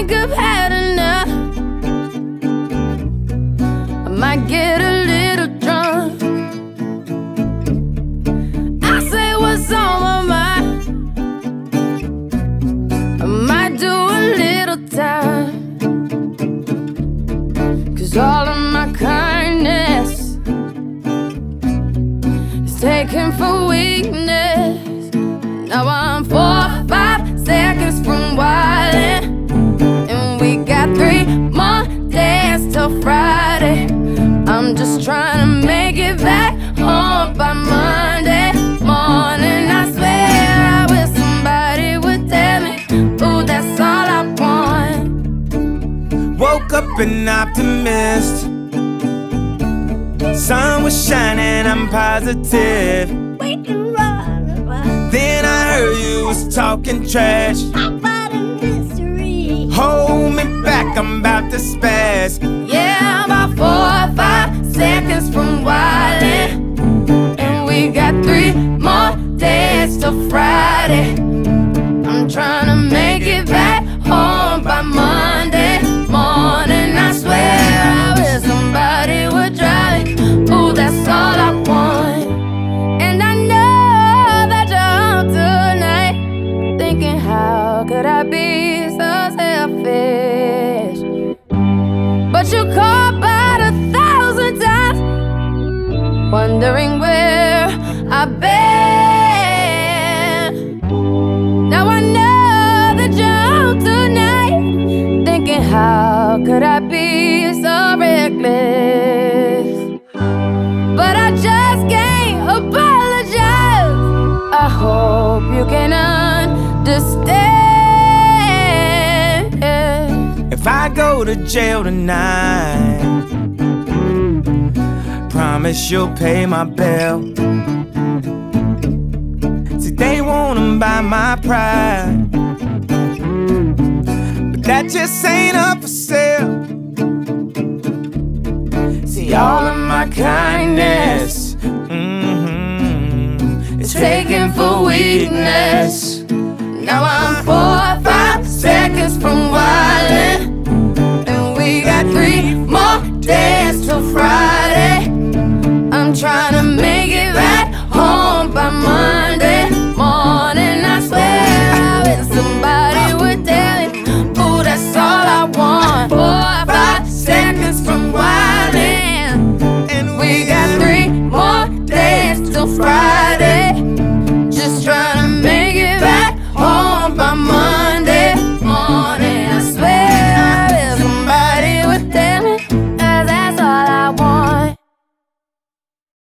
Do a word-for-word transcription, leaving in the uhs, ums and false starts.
think I've had enough. I might get a little drunk. I say what's on my mind. I might do a little time. Cause all of my kindness is taken for weakness. Now I'm four or five seconds from wildin', and we got three more days till Friday. I'm just trying to make it back home by Monday morning. I swear I wish somebody would tell me, ooh, that's all I want. Woke up an optimist. Sun was shining, I'm positive. Then I heard you was talking trash. About a mystery. Hold me back, I'm about to spaz. Yeah, I'm about four or five seconds from wildin', and we got three more days till Friday. I'm trying to make it back home by Monday morning. I swear I wish somebody would drive me. Ooh, that's all I want. And I know that you're home tonight, thinking how could I be so selfish? But you called about a thousand times, wondering where I've been. Now I know that you're home tonight, thinking how could I be so reckless? But I just can't apologize. I hope you can understand. If I go to jail tonight, promise you'll pay my bill. See, they wanna buy my pride, but that just ain't up for sale. See, all of my kindness, mm-hmm, It's taken for weakness. Now I'm four